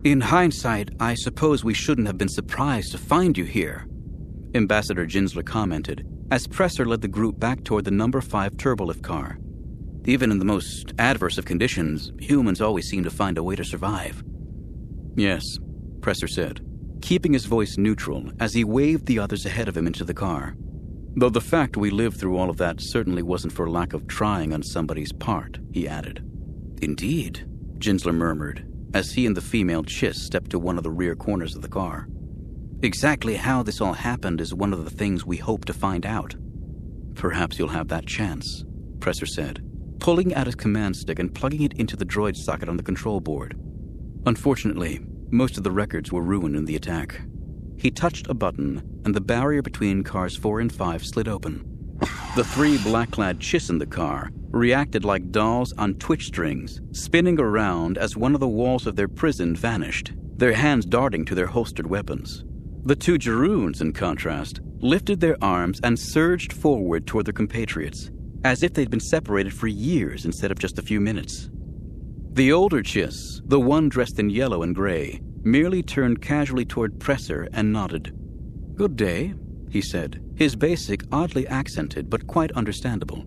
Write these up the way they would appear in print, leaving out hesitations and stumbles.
In hindsight, I suppose we shouldn't have been surprised to find you here, Ambassador Ginsler commented as Presser led the group back toward the number 5 turbolift car. Even in the most adverse of conditions, humans always seem to find a way to survive. Yes, Presser said, keeping his voice neutral as he waved the others ahead of him into the car. Though the fact we lived through all of that certainly wasn't for lack of trying on somebody's part, he added. Indeed, Ginsler murmured, as he and the female Chiss stepped to one of the rear corners of the car. Exactly how this all happened is one of the things we hope to find out. Perhaps you'll have that chance, Presser said, pulling out his command stick and plugging it into the droid socket on the control board. Unfortunately, most of the records were ruined in the attack. He touched a button, and the barrier between cars 4 and 5 slid open. The 3 black-clad Chiss in the car reacted like dolls on twitch strings, spinning around as one of the walls of their prison vanished, their hands darting to their holstered weapons. The 2 Jaroons, in contrast, lifted their arms and surged forward toward their compatriots, as if they'd been separated for years instead of just a few minutes. The older Chiss, the one dressed in yellow and gray, merely turned casually toward Presser and nodded. Good day, he said, his basic oddly accented but quite understandable.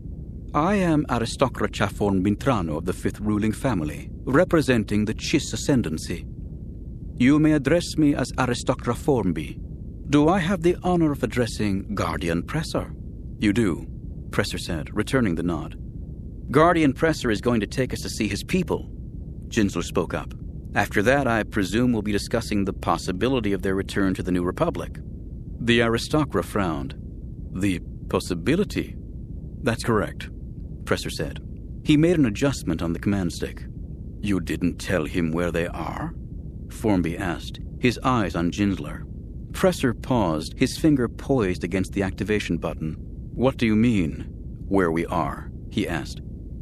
I am Aristocracia Formbitrano of the 5th ruling family, representing the Chiss ascendancy. You may address me as Aristocra Formby. Do I have the honor of addressing Guardian Presser? You do, Presser said, returning the nod. Guardian Presser is going to take us to see his people, Ginsler spoke up. After that, I presume we'll be discussing the possibility of their return to the New Republic. The Aristocra frowned. The possibility? That's correct, Presser said. He made an adjustment on the command stick. You didn't tell him where they are? Formby asked, his eyes on Ginsler. Presser paused, his finger poised against the activation button. What do you mean, where we are? He asked.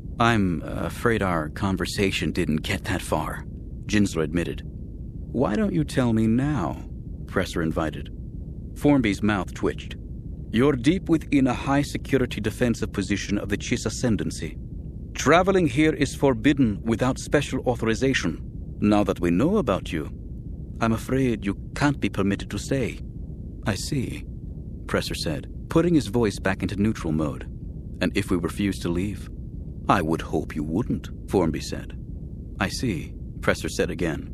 I'm afraid our conversation didn't get that far, Ginsler admitted. Why don't you tell me now? Presser invited. Formby's mouth twitched. You're deep within a high-security defensive position of the Chiss ascendancy. Traveling here is forbidden without special authorization. Now that we know about you, I'm afraid you can't be permitted to stay. I see, Presser said, putting his voice back into neutral mode. And if we refuse to leave? I would hope you wouldn't, Formby said. I see, Presser said again.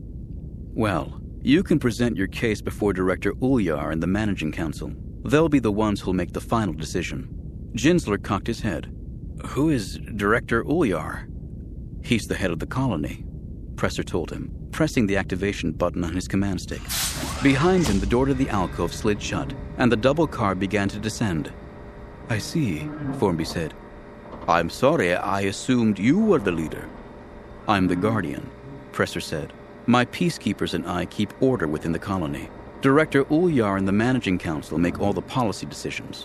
Well, you can present your case before Director Ulyar and the Managing Council. They'll be the ones who'll make the final decision. Ginsler cocked his head. Who is Director Ulyar? He's the head of the colony, Presser told him, pressing the activation button on his command stick. Behind him, the door to the alcove slid shut, and the double car began to descend. I see, Formby said. I'm sorry, I assumed you were the leader. I'm the Guardian, Presser said. My peacekeepers and I keep order within the colony. Director Ulyar and the Managing Council make all the policy decisions.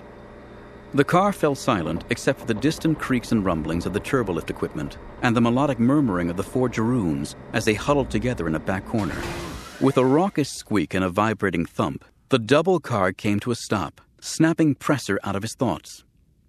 The car fell silent except for the distant creaks and rumblings of the turbolift equipment and the melodic murmuring of the 4 Jaroons as they huddled together in a back corner. With a raucous squeak and a vibrating thump, the double car came to a stop, snapping Presser out of his thoughts.